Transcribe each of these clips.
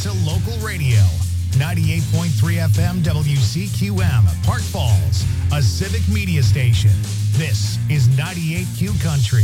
to local radio. 98.3 FM WCQM, Park Falls, a civic media station. This is 98Q Country.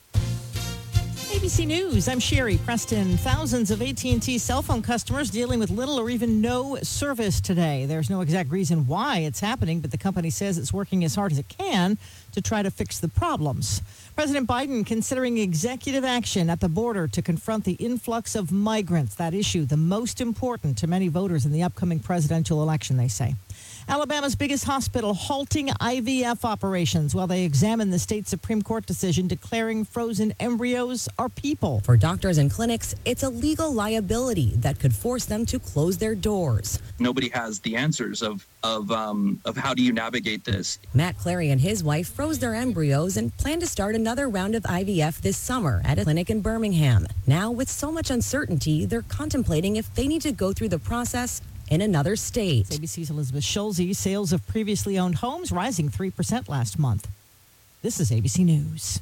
ABC News, I'm Sherry Preston. Thousands of AT&T cell phone customers dealing with little or even no service today. There's no exact reason why it's happening, but the company says it's working as hard as it can to try to fix the problems. President Biden considering executive action at the border to confront the influx of migrants. That issue, the most important to many voters in the upcoming presidential election, they say. Alabama's biggest hospital halting IVF operations while they examine the state Supreme Court decision declaring frozen embryos are people. For doctors and clinics, it's a legal liability that could force them to close their doors. Nobody has the answers of how do you navigate this. Matt Clary and his wife froze their embryos and plan to start another round of IVF this summer at a clinic in Birmingham. Now, with so much uncertainty, they're contemplating if they need to go through the process in another state. ABC's Elizabeth Schulze. Sales of previously owned homes rising 3% last month. This is ABC News.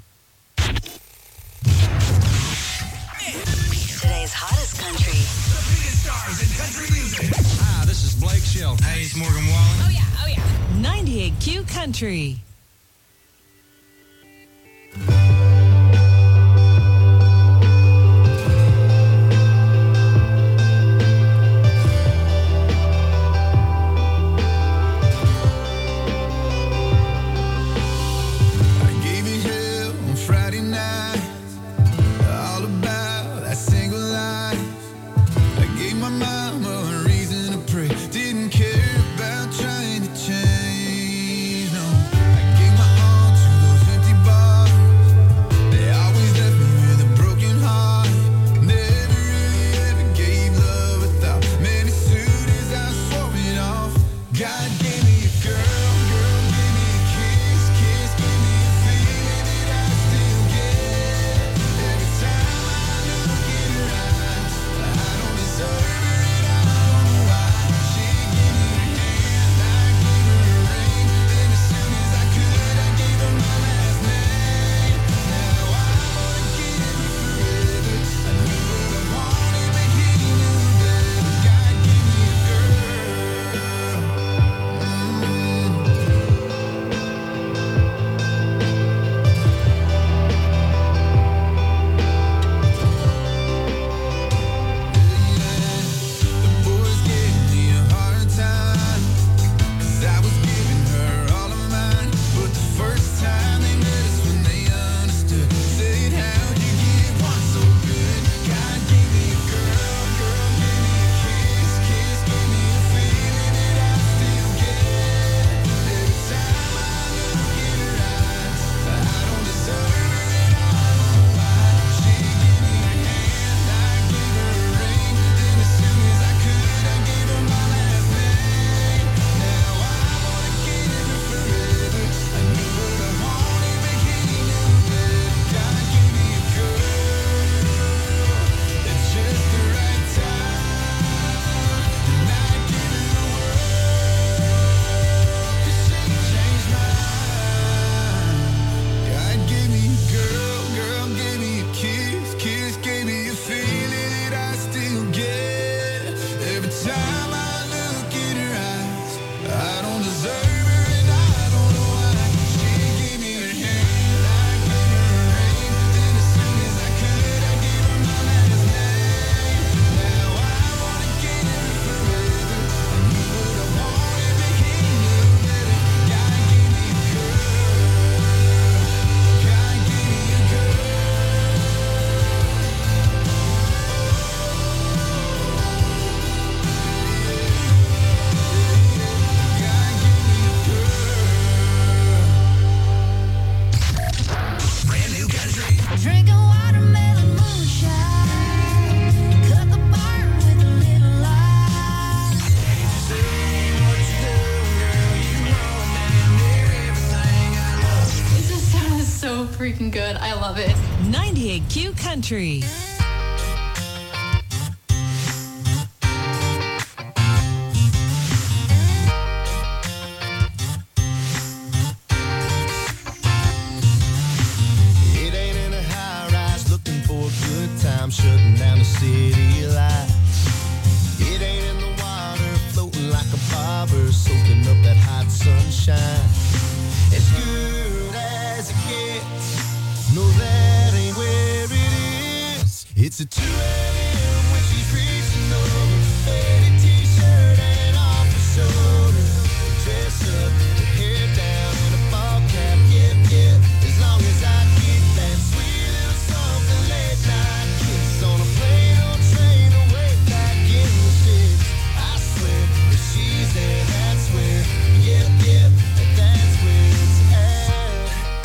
Today's hottest country. The biggest stars in country music. Hi, this is Blake Shelton. Hey, it's Morgan Wallen. Oh, yeah. 98Q Country. freaking good. I love it. 98Q Country. It ain't in a high rise looking for a good time, shutting down the city lights. shine. As good as it gets. No, that ain't where it is. It's a 2 a.m. when she's reaching over. Faded t-shirt and off her shoulder. Dress up, her hair down in a ball cap. Yep, yep. As long as I get that sweet little something late night kiss on a plane or train away back in the sticks. I swear, if she's there, that's where. Yep, yep, that's where it's at.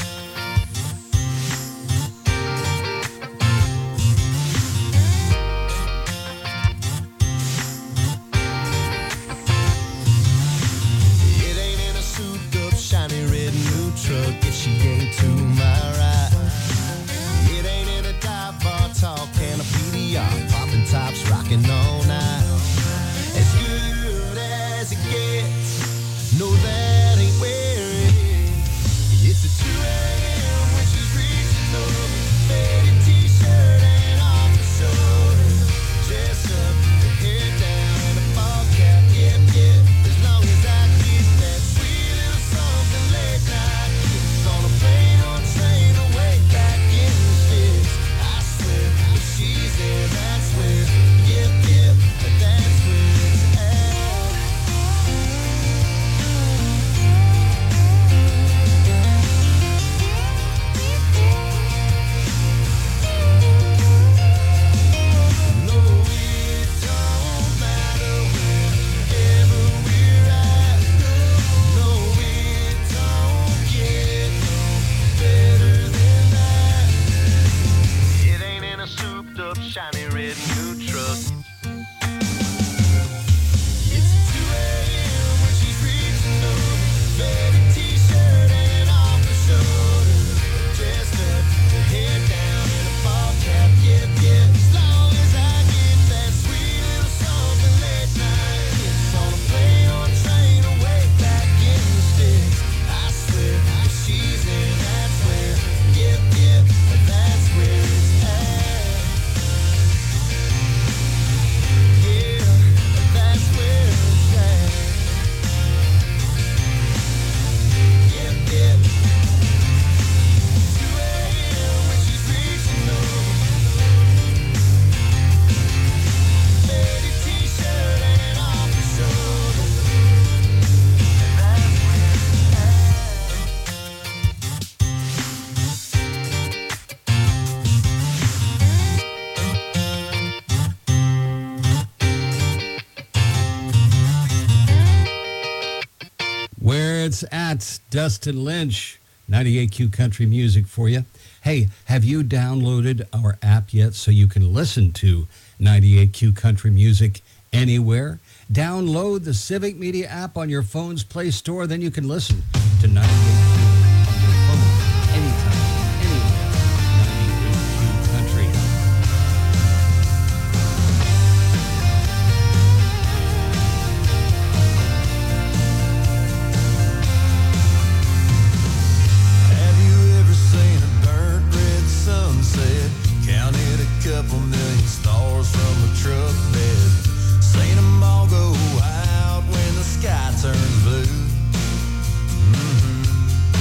It ain't in a souped-up, shiny red new truck if she ain't to my right. It ain't in a dive bar, tall can of PDR, popping tops, rocking all night. As good as it gets. No, that ain't where it is. It's a 2 a.m. when she's reaching over. Faded t-shirt and off her shoulder. Dress up, her hair down and a ball cap. Yep, yep. As long as I get that sweet little something late night kiss on a plane or train away back in the sticks. I swear, if she's there, that's where. Yep, yep, that's where it's at. No, it don't matter wherever we're at. No, it don't get no better than that. It ain't in a souped-up, shiny red new truck. It's 2 a.m. when she's reaching over. Faded t-shirt and off her shoulder. Dressed up, her hair down in a ball cap. Yep, yep. As long as I get that sweet little something late night kiss on a plane or train away back in the sticks. I swear, if she's there, that's where. Yep, yep, that's where it's at. Yeah, that's where it's at. Yep, yep. 2 a.m. when she's reaching over. Faded t-shirt and off her shoulder. That's where it's at. Where it's at, Dustin Lynch, 98Q Country Music for you. Hey, have you downloaded our app yet so you can listen to 98Q Country Music anywhere? Download the Civic Media app on your phone's Play Store, then you can listen to 98Q on your phone anytime, anywhere. 98Q Country. Have you ever seen a burnt red sunset? Counted a couple million stars from a truck bed. Seen them all go out when the sky turns blue.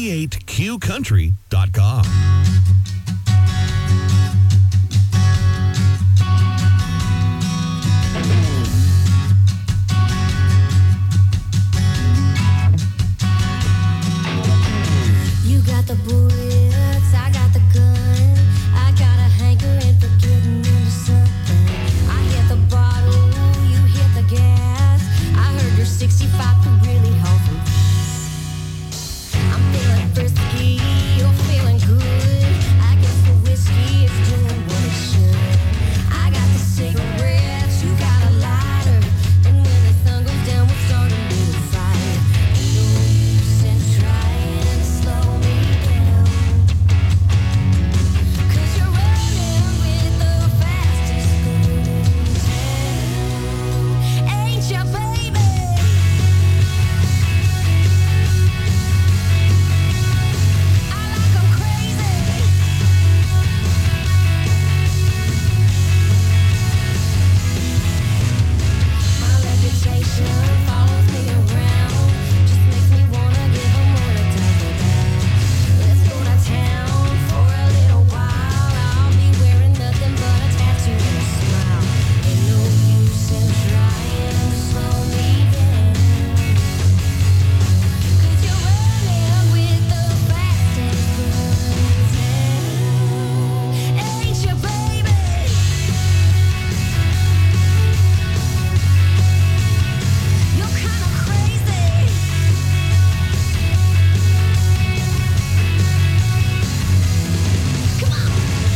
98QCountry.com. You got the bullets, I got the gun. I got a hankering for getting into something. I hit the bottle, you hit the gas. I heard your 65 could really hold them. I'm feeling frisky, you're feeling good. I guess the whiskey is doing what it should. I got the cigarettes, you got a lighter. And when the sun goes down, we'll start a little fire. Ain't no use in trying to slow me down. 'Cause you're running with the fastest girl in town. Ain't ya, baby? I like 'em crazy. My reputation follows me around. Just makes me wanna give 'em more to talk about. Let's go to town for a little while. I'll be wearing nothing but a tattoo and a smile. Ain't no use in trying to slow me down. 'Cause you're running with the fastest girl in town. Ain't you, baby? You're kinda crazy. Come on.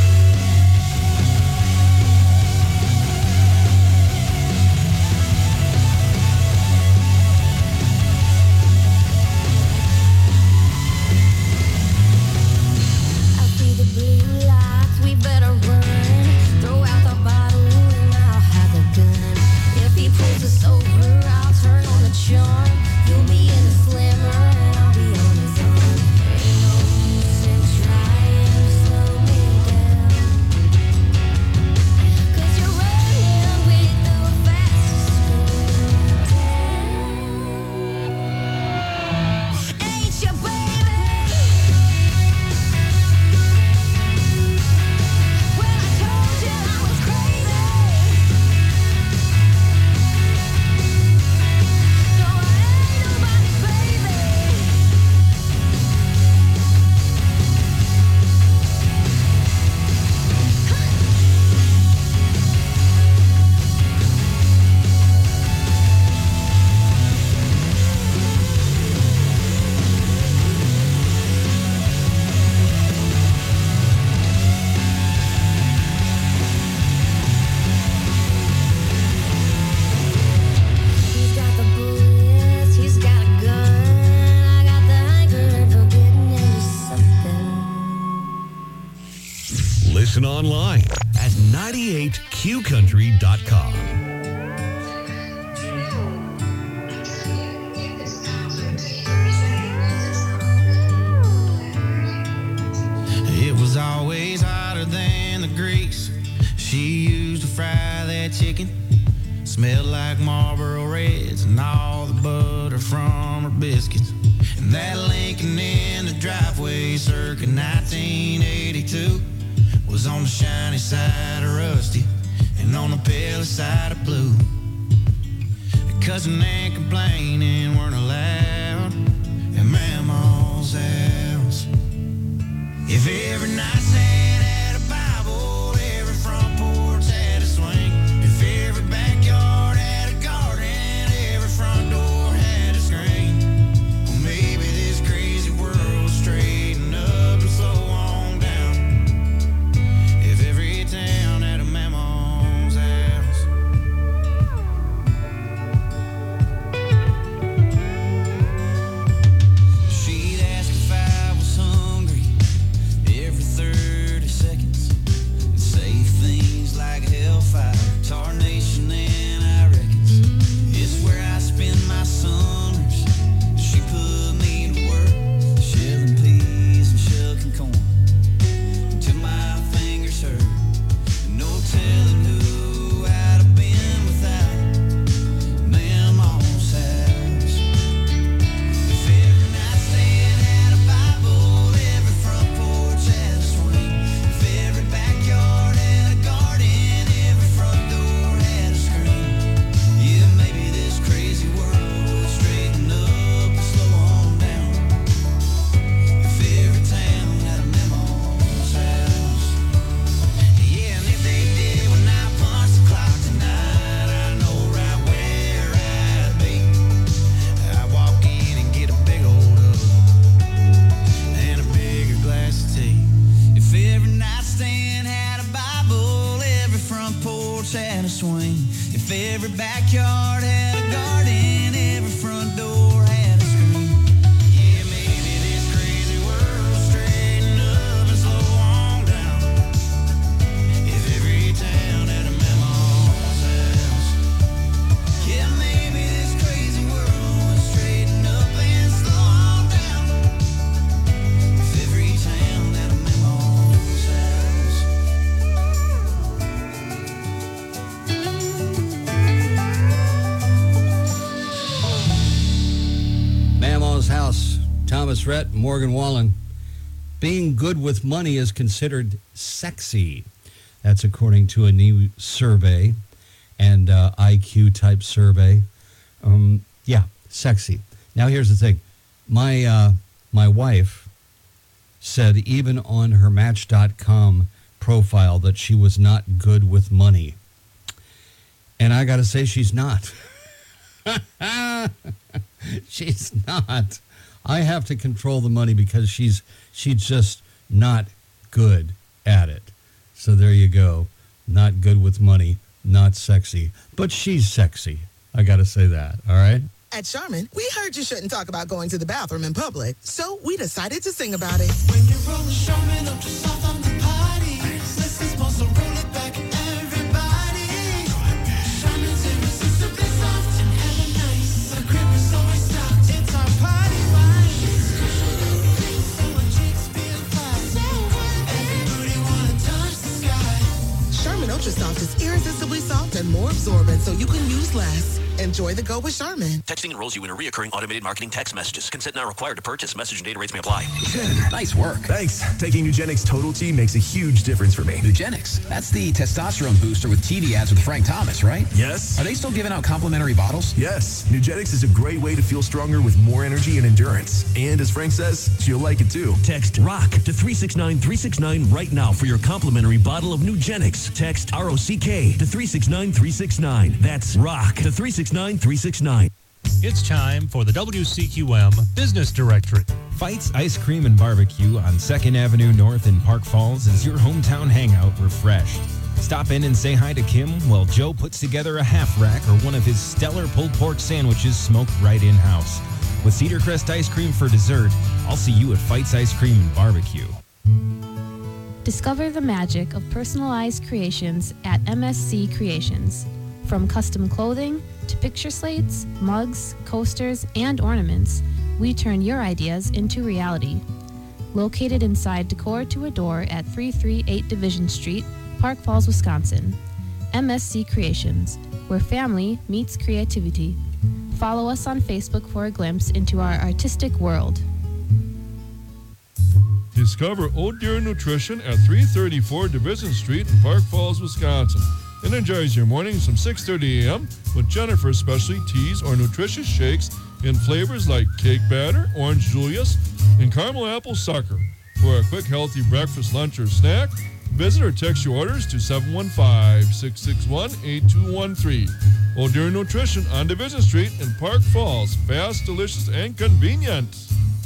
I see the blue lights, we better run. Throw out the bottle and I'll have a gun. If he pulls us over, I'll turn on the charm. You'll be in the slammer and I'll be on his arm. Ain't no use in trying to slow me down. 'Cause you're running with the fastest girl in town. Ain't you, baby? Well, I told you I was crazy. No, I ain't nobody's baby. He's got the bullets, he's got a gun. I got the hankering for getting into something. Listen online at 98QCountry.com. It was always hotter than the grease she used to fry that chicken. Smelled like Marlboro Reds and all the butter from her biscuits. And that Lincoln in the driveway circa 1982 was on the shiny side of rusty and on the pale side of blue. Cussing and complaining weren't allowed at Mama's house. If every nightstand had a Bible, every front porch had a swing. If every backyard had a garden, every front door had a screen. Well, maybe this crazy world straighten up and slow on down. If every town had a Mama's house. She'd ask if I was hungry every third had a swing, if every backyard had a garden, every front door had a screen. Yeah, maybe this crazy world will straighten up and slow on down. If every town had a mammal's house. Yeah, maybe this crazy world will straighten up and slow on down. If every town had a mammal's house. Mamaw's House, Thomas Rhett, Morgan Wallen. Being good with money is considered sexy. That's according to a new survey and IQ type survey. Yeah, sexy. Now here's the thing. My wife said even on her Match.com profile that she was not good with money. And I got to say she's not. She's not. I have to control the money because she's just not good at it. So there you go. Not good with money, not sexy, but she's sexy. I got to say that. All right. At Charmin, we heard you shouldn't talk about going to the bathroom in public, so we decided to sing about it. When you roll Charmin up to soft on the party, let's supposed to roll it back, everybody. Charmin's irresistibly soft and hella nice. The grip is always stopped. It's our party wine. So when chicks feel fly, everybody wanna touch the sky. Charmin Ultra Soft is irresistibly soft and more absorbent, so you can use less. Enjoy the go with Charmin. Texting enrolls you in a reoccurring automated marketing text messages. Consent not required to purchase. Message and data rates may apply. Nice work. Thanks. Taking Nugenix Total T makes a huge difference for me. Nugenix? That's the testosterone booster with TV ads with Frank Thomas, right? Yes. Are they still giving out complimentary bottles? Yes. Nugenix is a great way to feel stronger with more energy and endurance. And as Frank says, you'll like it too. Text ROCK to 369-369 right now for your complimentary bottle of Nugenix. Text ROCK to 369-369. That's ROCK to 369-369. It's time for the WCQM Business Directory. Fights Ice Cream and Barbecue on 2nd Avenue North in Park Falls is your hometown hangout refreshed. Stop in and say hi to Kim while Joe puts together a half rack or one of his stellar pulled pork sandwiches smoked right in-house. With Cedar Crest ice cream for dessert, I'll see you at Fights Ice Cream and Barbecue. Discover the magic of personalized creations at MSC Creations. From custom clothing to picture slates, mugs, coasters, and ornaments, we turn your ideas into reality. Located inside Decor to Adore at 338 Division Street, Park Falls, Wisconsin. MSC Creations, where family meets creativity. Follow us on Facebook for a glimpse into our artistic world. Discover Old Deer Nutrition at 334 Division Street in Park Falls, Wisconsin. Energize your mornings from 6:30 a.m. with Jennifer's specialty teas or nutritious shakes in flavors like cake batter, orange Julius, and caramel apple sucker. For a quick, healthy breakfast, lunch, or snack, visit or text your orders to 715-661-8213. Old Deer Nutrition on Division Street in Park Falls. Fast, delicious, and convenient.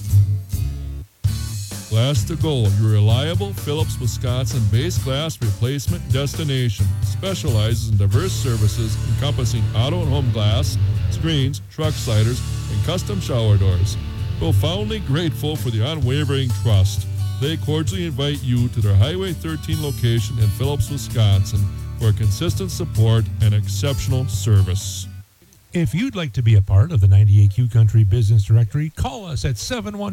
Glass to Go, your reliable Phillips, Wisconsin-based glass replacement destination. Specializes in diverse services encompassing auto and home glass, screens, truck sliders, and custom shower doors. Profoundly grateful for the unwavering trust. They cordially invite you to their Highway 13 location in Phillips, Wisconsin for consistent support and exceptional service. If you'd like to be a part of the 98Q Country Business Directory, call us at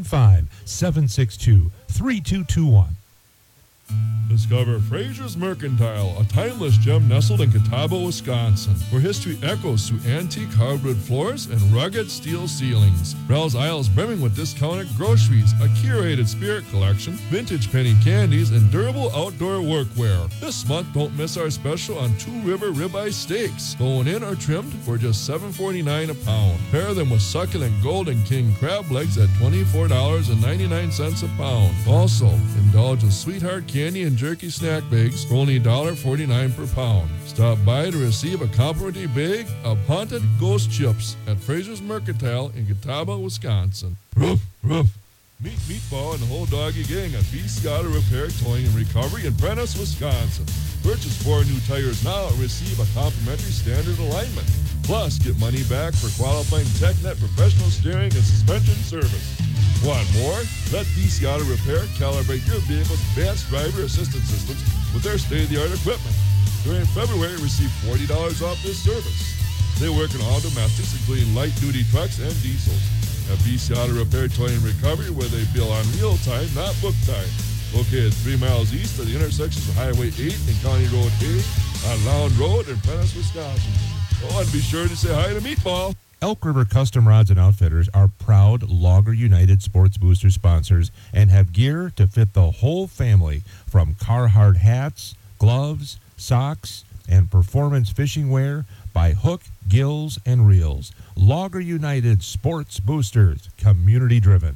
715-762-3221. Discover Fraser's Mercantile, a timeless gem nestled in Catawba, Wisconsin, where history echoes through antique hardwood floors and rugged steel ceilings. Browse aisles brimming with discounted groceries, a curated spirit collection, vintage penny candies, and durable outdoor workwear. This month, don't miss our special on Two River ribeye steaks, bone in or trimmed for just $7.49 a pound. Pair them with succulent Golden King crab legs at $24.99 a pound. Also, indulge in Sweetheart candy and jerky snack bags for only $1.49 per pound. Stop by to receive a complimentary bag of Haunted Ghost Chips at Fraser's Mercantile in Catawba, Wisconsin. Roof, roof. Meet Meatball and the whole doggy gang at BC Auto Repair, Towing and Recovery in Prentice, Wisconsin. Purchase 4 new tires now and receive a complimentary standard alignment. Plus, get money back for qualifying TechNet professional steering and suspension service. Want more? Let BC Auto Repair calibrate your vehicle's advanced driver assistance systems with their state-of-the-art equipment. During February, receive $40 off this service. They work in all domestics, including light-duty trucks and diesels. At BC Auto Repair, Towing and Recovery, where they bill on real time, not book time. Located 3 miles east of the intersections of Highway 8 and County Road 8 on Lowndes Road in Prentice, Wisconsin. Oh, and be sure to say hi to Meatball. Elk River Custom Rods and Outfitters are proud Logger United Sports Booster sponsors and have gear to fit the whole family, from Carhartt hats, gloves, socks, and performance fishing wear by Hook, Gills, and Reels. Logger United Sports Boosters, community driven.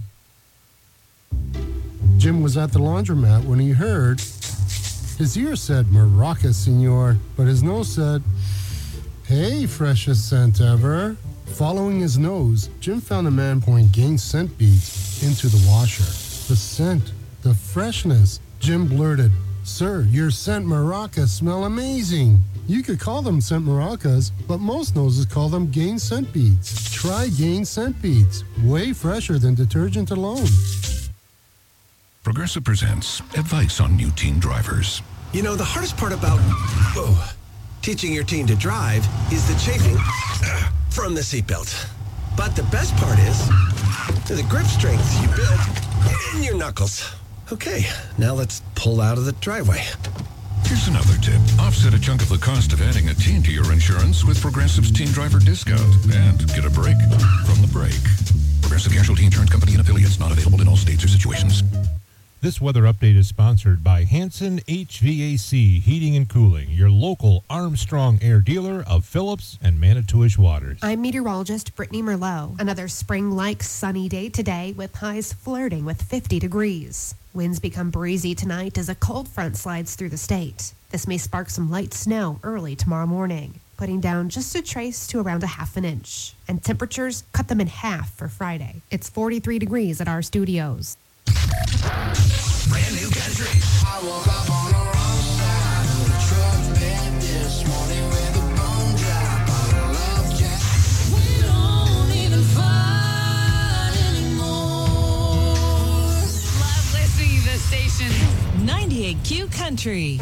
Jim was at the laundromat when he heard his ear said Maraca, senor, but his nose said, hey, freshest scent ever. Following his nose, Jim found a man pouring Gain scent beads into the washer. The scent, the freshness. Jim blurted, sir, your scent Maraca smell amazing. You could call them scent maracas, but most noses call them Gain scent beads. Try Gain scent beads. Way fresher than detergent alone. Progressive presents advice on new teen drivers. You know, the hardest part about teaching your teen to drive is the chafing from the seatbelt. But the best part is the grip strength you build in your knuckles. Okay, now let's pull out of the driveway. Here's another tip. Offset a chunk of the cost of adding a teen to your insurance with Progressive's Teen Driver Discount and get a break from the break. Progressive Casualty Insurance Company and affiliates, not available in all states or situations. This weather update is sponsored by Hanson HVAC Heating and Cooling, your local Armstrong Air dealer of Phillips and Manitowish waters. I'm meteorologist Brittany Merlot. Another spring-like sunny day today with highs flirting with 50 degrees. Winds become breezy tonight as a cold front slides through the state. This may spark some light snow early tomorrow morning, putting down just a trace to around a half an inch. And temperatures cut them in half for Friday. It's 43 degrees at our studios. Brand new country. I woke up on the wrong side of the truck bed this morning with a bone drop on a love jack. We don't even fight anymore. Love listening to the station. 98Q Country.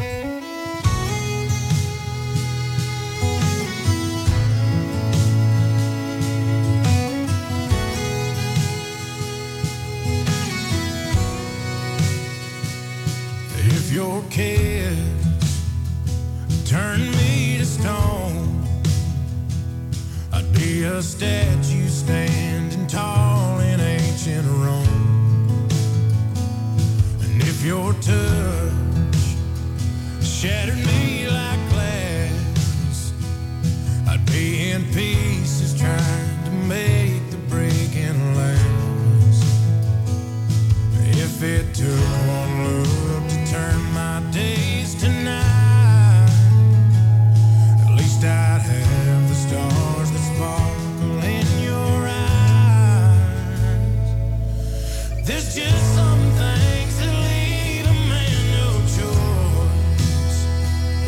If your kids turn me to stone, I'd be a statue standing tall in ancient Rome. And if your touch shattered me like glass, I'd be in pieces trying to make the breaking last. If it took one look to turn my days to night, at least I'd have the stars that sparkle in your eyes. There's just some things that leave a man no choice.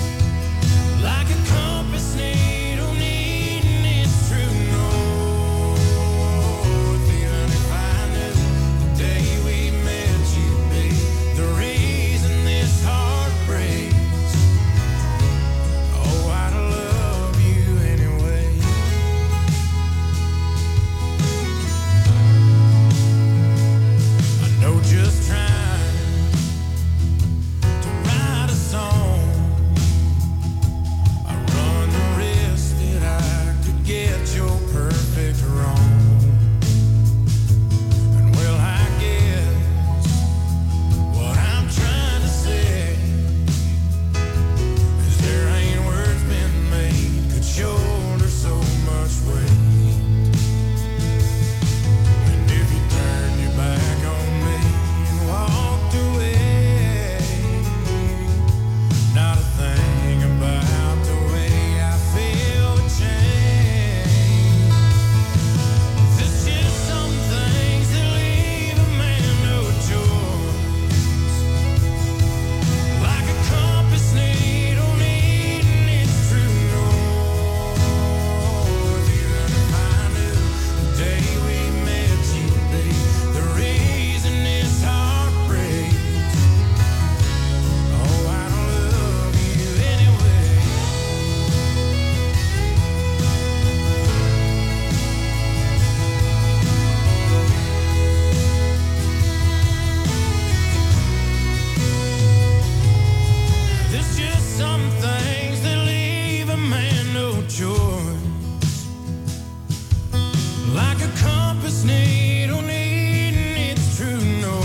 some things that leave a man no choice. Like a compass needle needing its true north.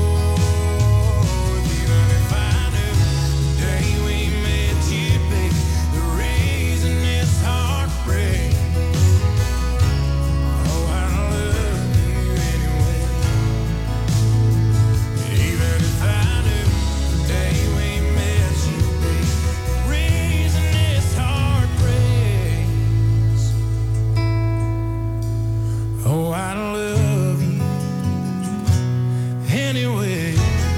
Even if I knew the day we met you, baby, the reason this heart breaks. Oh, I love you anyway. Even if I knew the day we met you, baby, the reason this heart breaks. Oh, I love you anyway.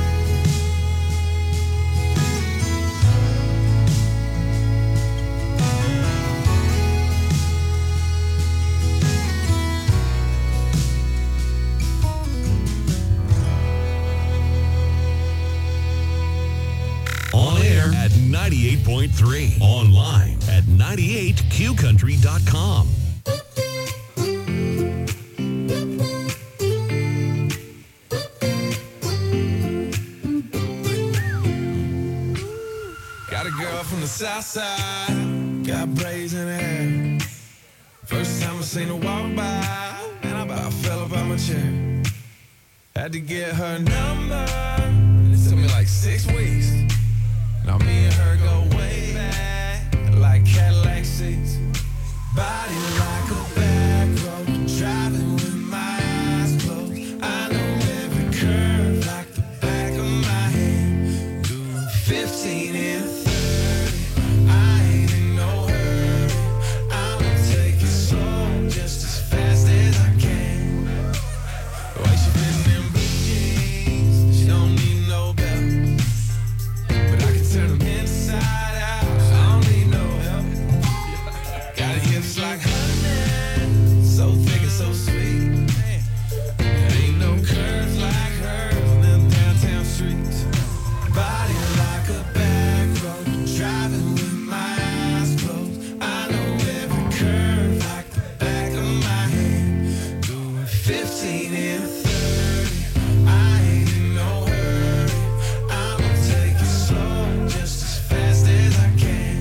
On air at 98.3. Online at 98qcountry.com. Got a girl from the south side, got braids in her hair. First time I seen her walk by, and I about fell up out my chair. Had to get her number, it took me like 6 weeks. Now me and her go way back, like Cadillac seats. Body like a back road, driving with my eyes closed. I know every curve like the back of my hand. Doing 15 and 30, I ain't in no hurry. I'ma take it slow, just as fast as I can. The way she fit in them blue jeans, she don't need no belt. But I can turn them inside out, I don't need no help. Got hips like honey, so thick and so sweet. There ain't no curves like hers on them downtown streets. Body like a back road, driving with my eyes closed. I know every curve like the back of my hand. Doing 15 and 30, I ain't in no hurry. I'ma take it slow, just as fast as I can.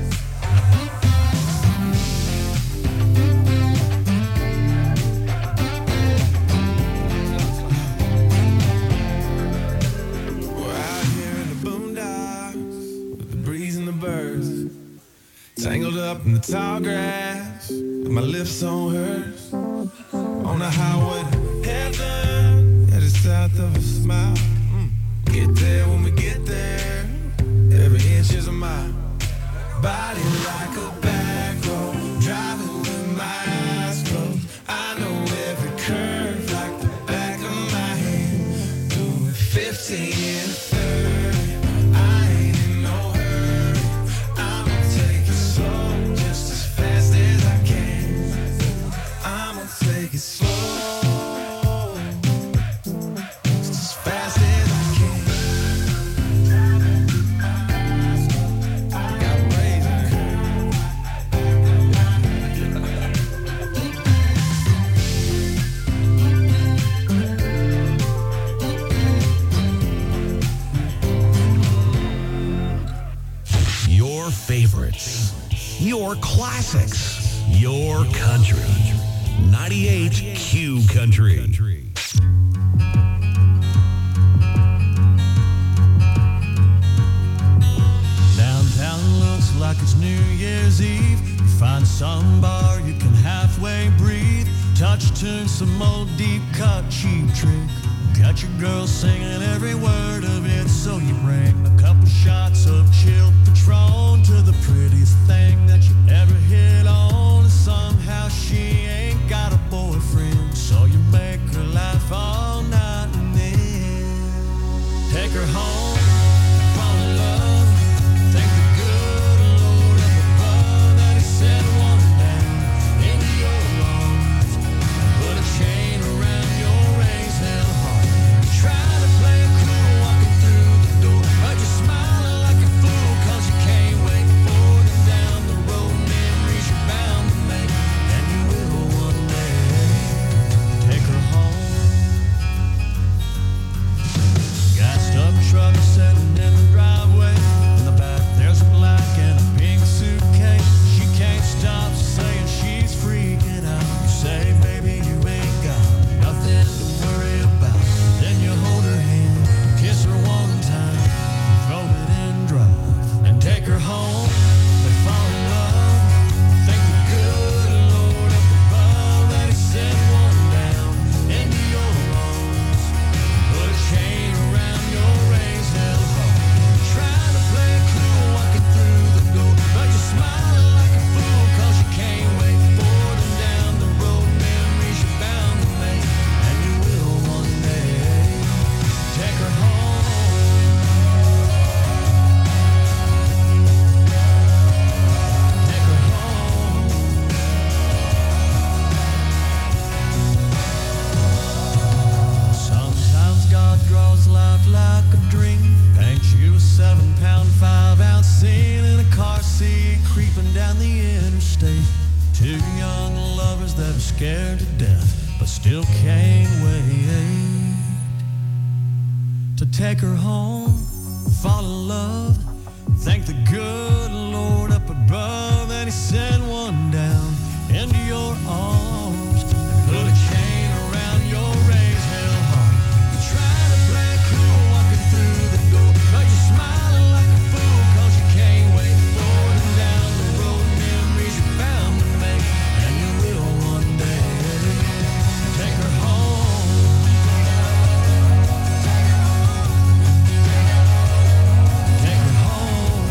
We're out here in the boondocks with the breeze and the birds, tangled up in the tall grass with my lips on hers. On the highway to heaven, at the south of a smile. Get there when we get there, every inch is a mile. Body like a back road, driving with my eyes closed. I know every curve like the back of my hand. Doing 15 and 30, I ain't in no hurry. I'ma take it slow, just as fast as I can. I'ma take it slow, just as fast as I can. Got braids in her hair. Your favorites, your classics, your country. 98Q Country. Downtown looks like it's New Year's Eve. You find some bar you can halfway breathe. Touch tune, some old deep cut cheap trick. Got your girl singing every word of it, so you bring a couple shots of chilled Patron to the prettiest thing that you ever hit on. Somehow she ain't got a boyfriend, so you make her laugh all night and then take her home, fall in love. Thank the good Lord up above that he said one down into your arms. Put a chain around your raised down heart. Try to play it cool walking through the door, but you're smiling like a fool. driving down the interstate. Two young lovers that are scared to death, but still can't wait to take her home, fall in love, thank the good Lord up above, and He sent one down into your arms, put a chain around your raised hell heart. You try to play cool walking through the door, but you're smiling like a fool 'cause you can't wait forward and down the road. Memories you're bound to make, and you will one day. Take her home. Take her home.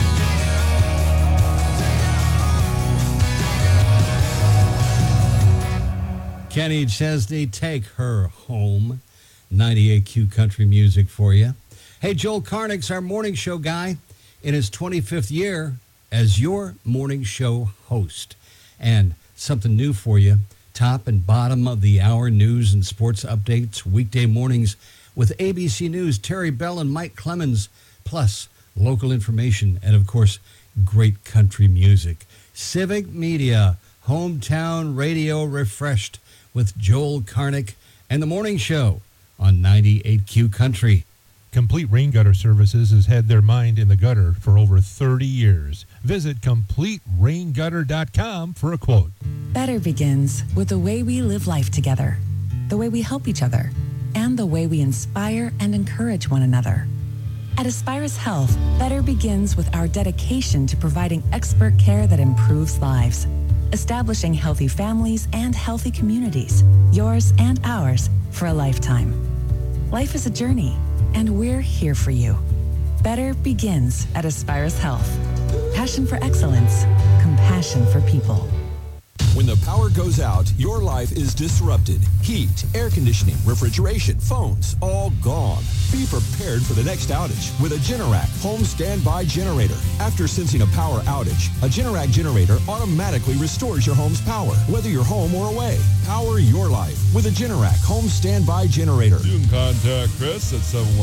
Kenny Chesney, Take Her Home. 98Q Country Music for you. Hey, Joel Carnick's our morning show guy in his 25th year as your morning show host. And something new for you, top and bottom of the hour news and sports updates, weekday mornings with ABC News, Terry Bell and Mike Clemens, plus local information and, of course, great country music. Civic Media, hometown radio refreshed with Joel Carnick and the morning show on 98Q Country. Complete Rain Gutter Services has had their mind in the gutter for over 30 years. Visit CompleteRainGutter.com for a quote. Better begins with the way we live life together, the way we help each other, and the way we inspire and encourage one another. At Aspirus Health, better begins with our dedication to providing expert care that improves lives, establishing healthy families and healthy communities, yours and ours, for a lifetime. Life is a journey, and we're here for you. Better begins at Aspirus Health. Passion for excellence, compassion for people. When the power goes out, your life is disrupted. Heat, air conditioning, refrigeration, phones, all gone. Be prepared for the next outage with a Generac home standby generator. After sensing a power outage, a Generac generator automatically restores your home's power, whether you're home or away. Power your life with a Generac home standby generator. You can contact Chris at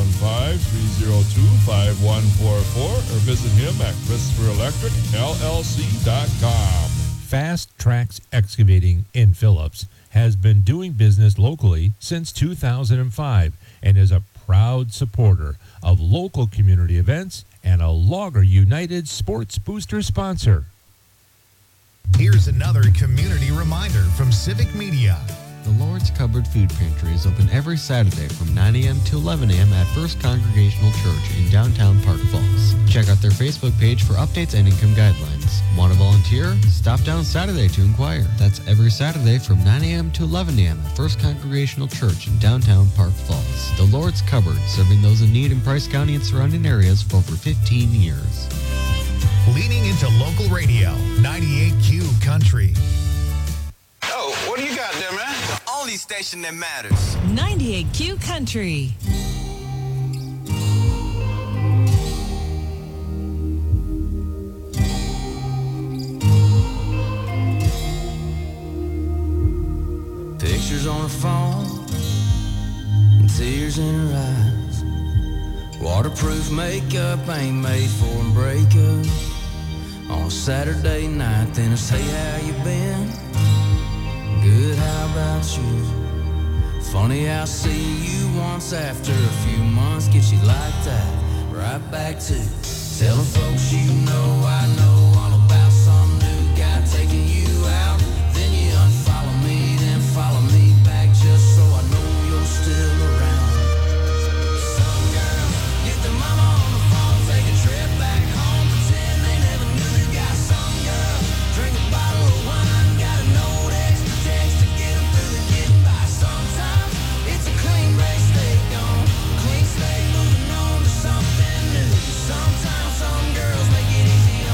715-302-5144 or visit him at ChristopherElectricLLC.com. Fast Tracks Excavating in Phillips has been doing business locally since 2005 and is a proud supporter of local community events and a Logger United Sports Booster sponsor. Here's another community reminder from Civic Media. The Lord's Cupboard Food Pantry is open every Saturday from 9 a.m. to 11 a.m. at First Congregational Church in downtown Park Falls. Check out their Facebook page for updates and income guidelines. Want to volunteer? Stop down Saturday to inquire. That's every Saturday from 9 a.m. to 11 a.m. at First Congregational Church in downtown Park Falls. The Lord's Cupboard, serving those in need in Price County and surrounding areas for over 15 years. Leaning into local radio, 98Q Country. Oh, what do you got there, man? The only station that matters. 98Q Country. Pictures on her phone, and tears in her eyes. Waterproof makeup ain't made for a breakup. On a Saturday night, then it's, hey, how you been? Good, how about you? Funny how seeing you once after a few months gets you like that. Right back to telling folks you know I know all about some new guy taking you out. Then you unfollow me, then follow me back just so I know you're still around. Some girls get their mama on the phone, take a trip back home, pretend they never knew you got some girls. Drink a bottle of wine, got a note, extra text to get them through the getting by. Sometimes it's a clean break, stay gone, clean slate, moving on to something new. Sometimes some girls make it easy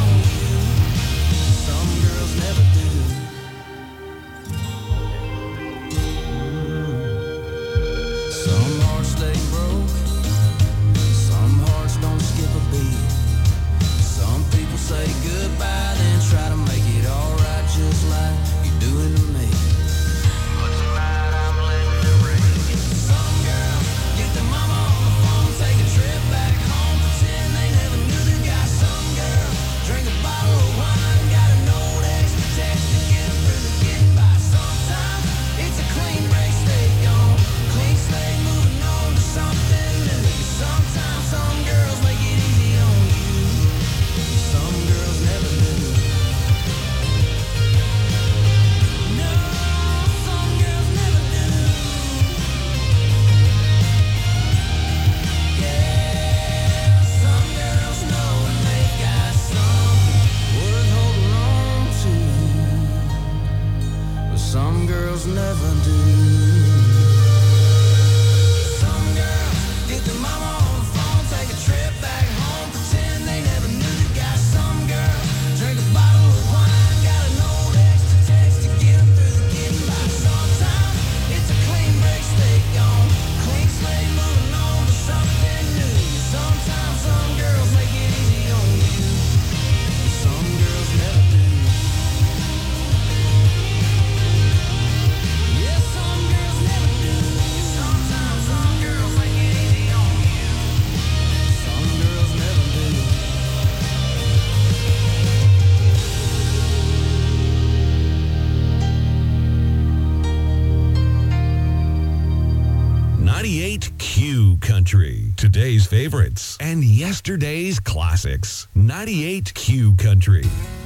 98Q Country. Today's favorites and yesterday's classics. 98Q Country.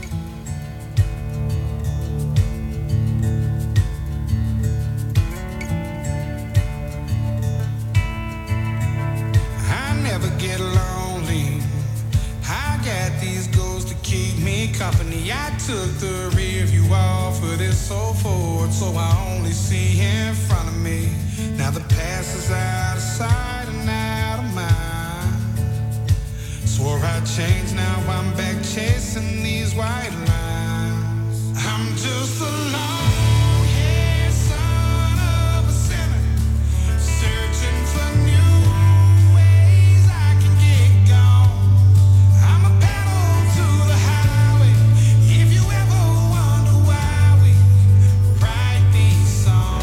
I never get lonely. I got these goals to keep me company. I took the rear view off of this so forward, so I only see in front of me. Now the past is out of sight and out of mind. Swore I'd change, now I'm back chasing these white lines. I'm just a long-haired son of a sinner, searching for new ways I can get gone. I'm a pedal to the highway. If you ever wonder why we write these songs,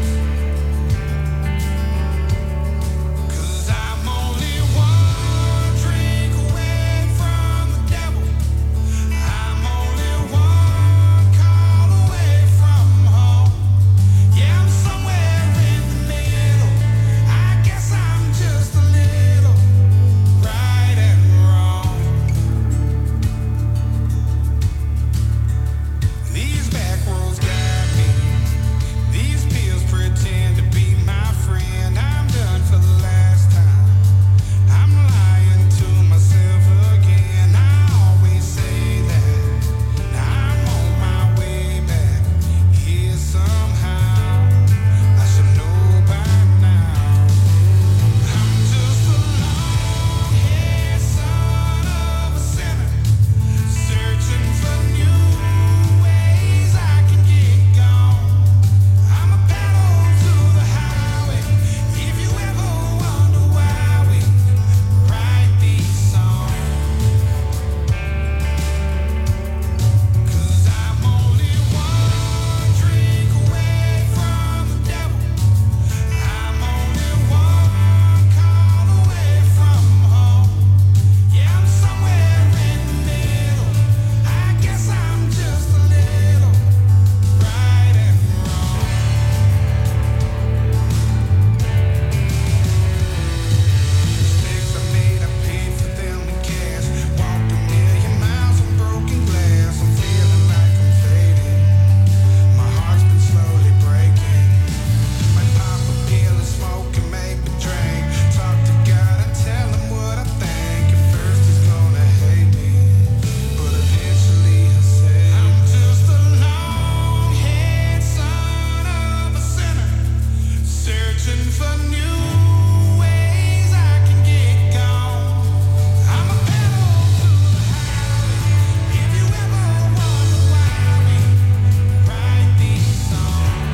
I'm only one drink away from the devil. I'm only one call away from home. Yeah, I'm somewhere in the middle. I guess I'm just a little right and wrong. These back roads got me. These pills pretend to be my friend. I'm done for the last time. I'm lying to myself again. I always say that. Now I'm on my way back here somehow. I should know by now. I'm just a long-haired son of a sinner, searching for new ways I can get gone. I'm a pedal to the highway. If you ever wonder why we write these songs, 'cause I'm only one drink away from the devil. I'm only one call away from home. Yeah, I'm somewhere in the middle. I guess I'm just a little right and wrong. Mistakes I made, I paid for them in cash. Walked a million miles on broken glass. I'm feeling like I'm fading. My heart's been slowly breaking. Might pop a pill and smoke and make a drink. Talk to God and tell him what I think. At first he's gonna hate me, but eventually he'll say, I'm just a long-haired son of a sinner, searching for new ways I can get gone. I'm a pedal to the highway. If you ever wonder why we write these songs,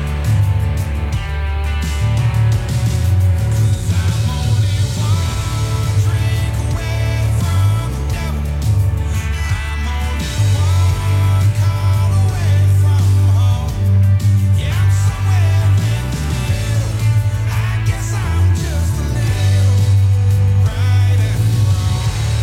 'cause I'm only one drink away from the devil. I'm only one call away from home. Yeah, I'm somewhere in the middle. I guess I'm just a little right and wrong.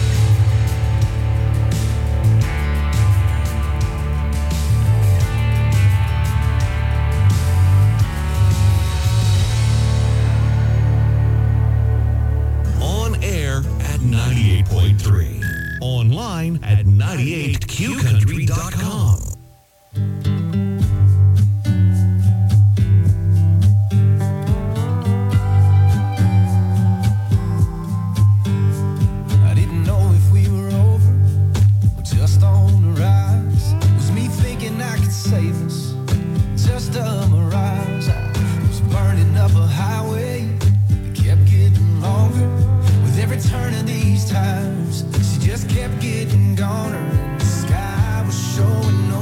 On air at 98.3. Online at 98QCountry.com. I didn't know if we were over or just on the rise. Was me thinking I could save us? Just a mirage. I was burning up a highway that kept getting longer. With every turn of these tires, she just kept getting goner. And the sky was showing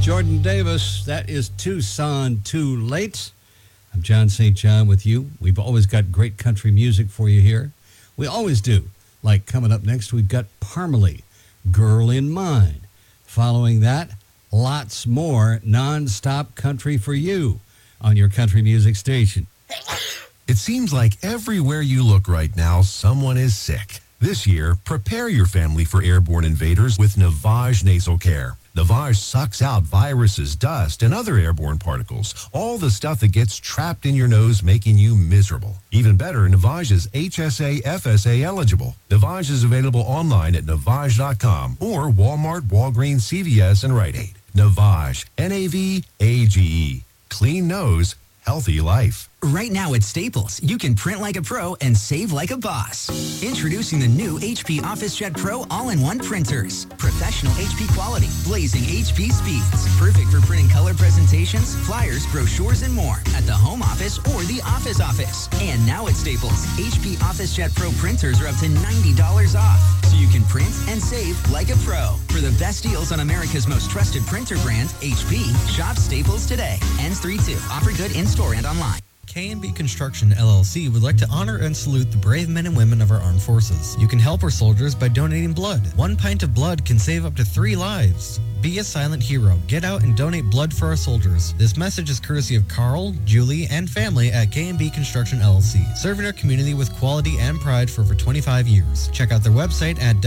Jordan Davis, that is Tucson Too Late. I'm John St. John with you. We've always got great country music for you here. We always do. Like coming up next, we've got Parmalee, Girl in Mine. Following that, lots more non-stop country for you on your country music station. It seems like everywhere you look right now, someone is sick. This year, prepare your family for airborne invaders with Navage Nasal Care. Navage sucks out viruses, dust, and other airborne particles, all the stuff that gets trapped in your nose, making you miserable. Even better, Navage is HSA FSA eligible. Navage is available online at Navage.com or Walmart, Walgreens, CVS, and Rite Aid. Navage, Navage. Clean nose, healthy life. Right now at Staples, you can print like a pro and save like a boss. Introducing the new HP OfficeJet Pro all-in-one printers. Professional HP quality, blazing HP speeds. Perfect for printing color presentations, flyers, brochures, and more at the home office or the office. And now at Staples, HP OfficeJet Pro printers are up to $90 off. So you can print and save like a pro. For the best deals on America's most trusted printer brand, HP, shop Staples today. Ends 3/2. Offer good in-store and online. K&B Construction LLC would like to honor and salute the brave men and women of our armed forces. You can help our soldiers by donating blood. 1 pint of blood can save up to 3 lives. Be a silent hero. Get out and donate blood for our soldiers. This message is courtesy of Carl, Julie, and family at K&B Construction LLC, serving our community with quality and pride for over 25 years. Check out their website at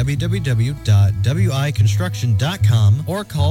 www.wiconstruction.com or call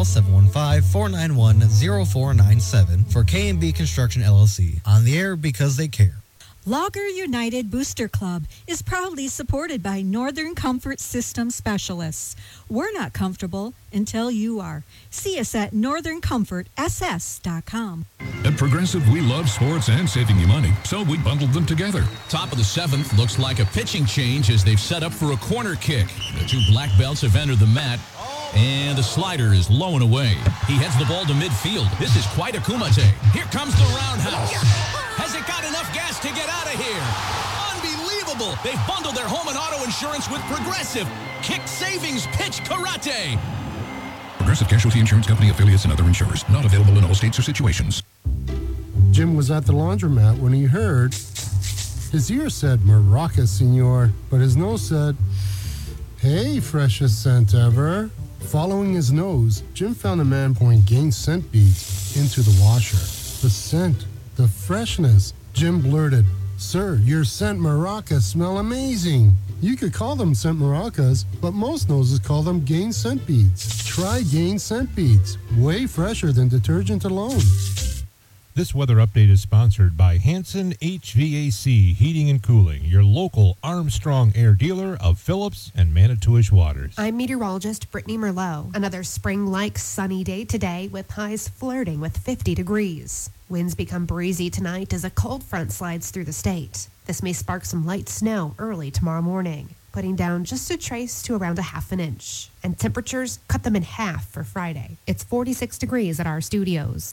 715-491-0497 for K&B Construction LLC. On the air because they care. Logger United Booster Club is proudly supported by Northern Comfort System Specialists. We're not comfortable until you are. See us at northerncomfortss.com. At Progressive, we love sports and saving you money, so we bundled them together. Top of the 7th looks like a pitching change as they've set up for a corner kick. The 2 black belts have entered the mat, and the slider is low and away. He heads the ball to midfield. This is quite a kumite. Here comes the roundhouse. Has it got enough gas to get out of here? Unbelievable! They've bundled their home and auto insurance with Progressive. Kick Savings Pitch Karate. Progressive Casualty Insurance Company, affiliates, and other insurers. Not available in all states or situations. Jim was at the laundromat when he heard his ear said Maraca, senor, but his nose said, hey, freshest scent ever. Following his nose, Jim found a man pouring Gain scent beads into the washer. The scent, the freshness. Jim blurted, sir, your scent maracas smell amazing. You could call them scent maracas, but most noses call them Gain scent beads. Try Gain scent beads. Way fresher than detergent alone. This weather update is sponsored by Hanson HVAC Heating and Cooling, your local Armstrong Air dealer of Phillips and Manitowish Waters. I'm meteorologist Brittany Merlot. Another spring-like sunny day today with highs flirting with 50 degrees. Winds become breezy tonight as a cold front slides through the state. This may spark some light snow early tomorrow morning, putting down just a trace to around a half an inch. And temperatures cut them in half for Friday. It's 46 degrees at our studios.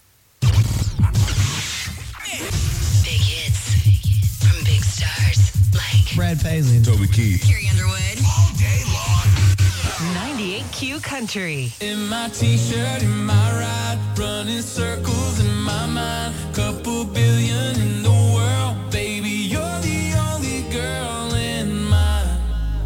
Big hits from big stars like Brad Paisley, Toby Keith, Carrie Underwood. all day long. 98Q Country. In my t-shirt, in my ride, running circles in my mind. Couple billion in the world, baby, you're the only girl in mine.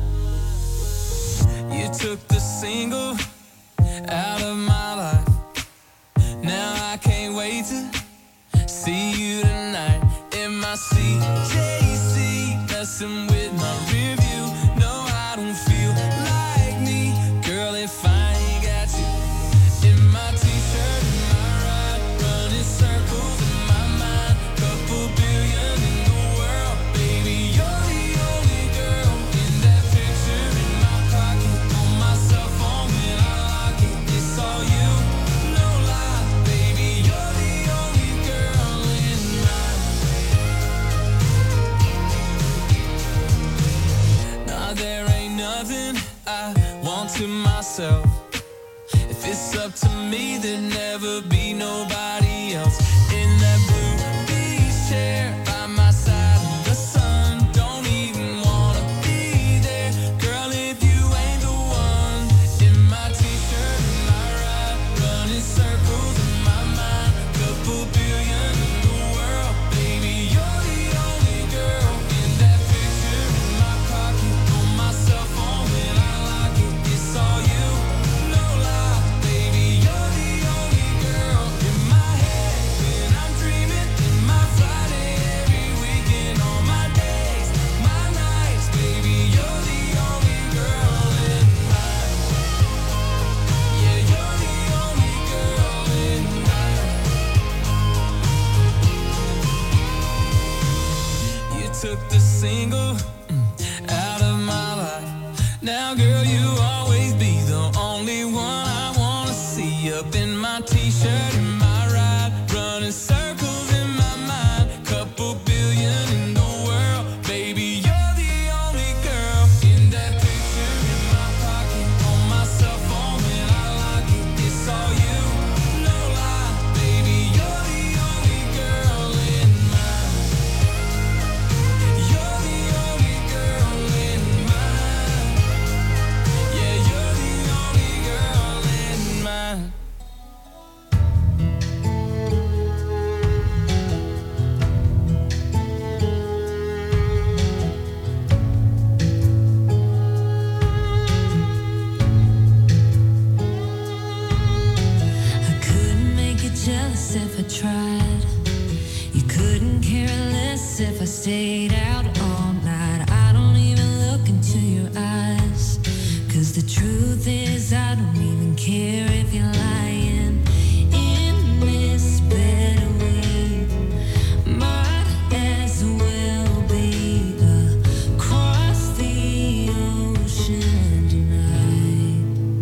You took the single out of my life. Now I can't wait to see you tonight in my CJC, messing with my review. No, I don't feel like me, girl, if I ain't got you. In my t-shirt, in my ride, running circles in my mind. Couple billion in the world, baby, you're the only girl in that picture in my pocket. On my cell phone when I lock it, it's all you, no lie, baby, you're the only girl in mine. Nah, there ain't nothing I want to myself. If it's up to me, there'd never be nobody else. In that blue beach chair by my side, the sun don't even wanna be there. Girl, if you ain't the one. In my t-shirt, in my ride, running circles in couple billion in the world. Baby, you're the only girl in that picture in my pocket. On my cell phone when I lock it, it's all you, no lie. Baby, you're the only girl in my head when I'm dreaming. In my Friday, every weekend, on my days, my nights. Baby, you're the only girl in mine. Yeah, you're the only girl in mine. You took the single out of my life. Now, girl, you always be the only one I wanna see. Up in my t-shirt, in my ride, running circles in my mind. Couple billion in the world, baby, you're the only girl in that picture in my pocket. On my cell phone when I lock it, it's all you, no lie. Baby, you're the only girl in mine. You're the only girl in mine. Yeah, you're the only girl in mine. I couldn't make you jealous if I tried. You couldn't care less if I stayed out all night. I don't even look into your eyes. 'Cause the truth is I don't even care if you're lying. In this bed we might as well be across the ocean tonight.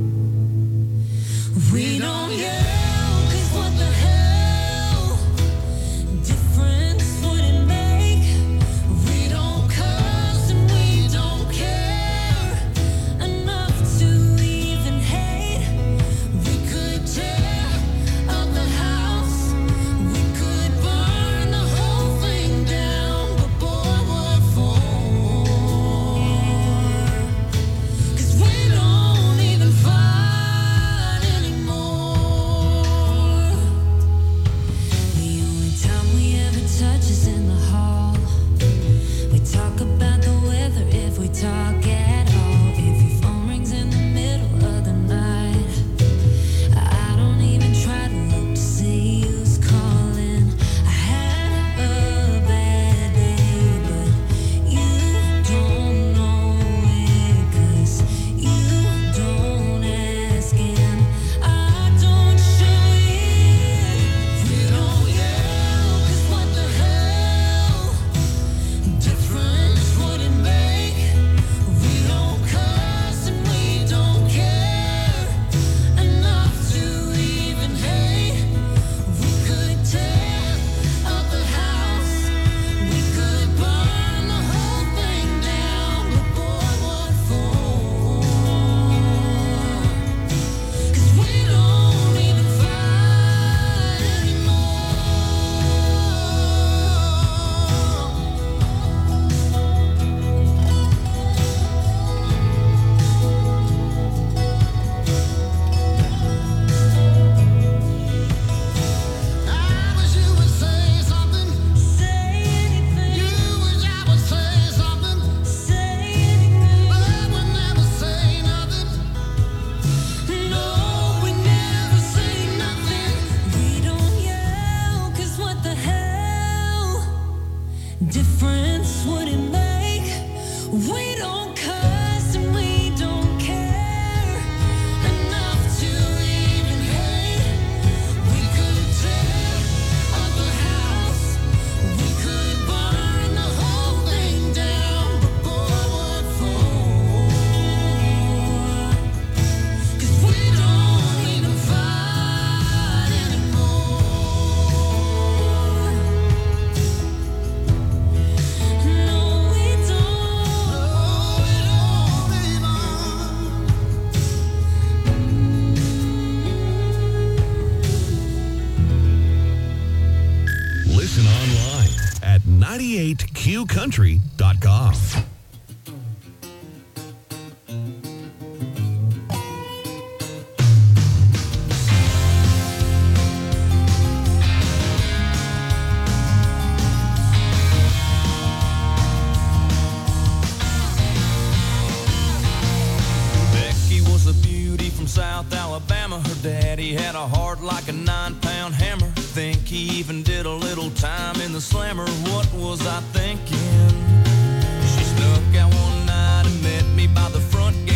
We don't yell, 'cause what the hell difference would it make? We don't cuss and we don't care enough to even hate. We could tear up the house, we could burn the whole thing down, but boy, what for? 'Cause we don't even fight anymore. The only time we ever touch is in the hall. We talk about the weather if we talk at all. If your phone rings in the middle of the night, I don't even try to look to see who's calling. I had a bad day, but you don't know it, 'cause you don't ask and I don't show it. We don't yell, 'cause what the hell difference would it make? We don't cuss and we don't care enough to even hate. We could tear up the house, we could burn the whole thing down, but boy, what for? 'Cause we don't even fight I wish you would say something. Say anything. You wish I would say something. Say anything. But I would never say nothing. No, we never say nothing. We don't yell, 'cause what the hell difference would it make? We don't cuss and we don't care enough to even hate. We could tear up the house, we could burn the whole thing down, but boy, what for? 'Cause we don't even fight anymore. No, we don't. Listen online at 98qcountry.com. hard like a 9-pound hammer. Think he even did a little time in the slammer. What was I thinking? She snuck out one night and met me by the front gate.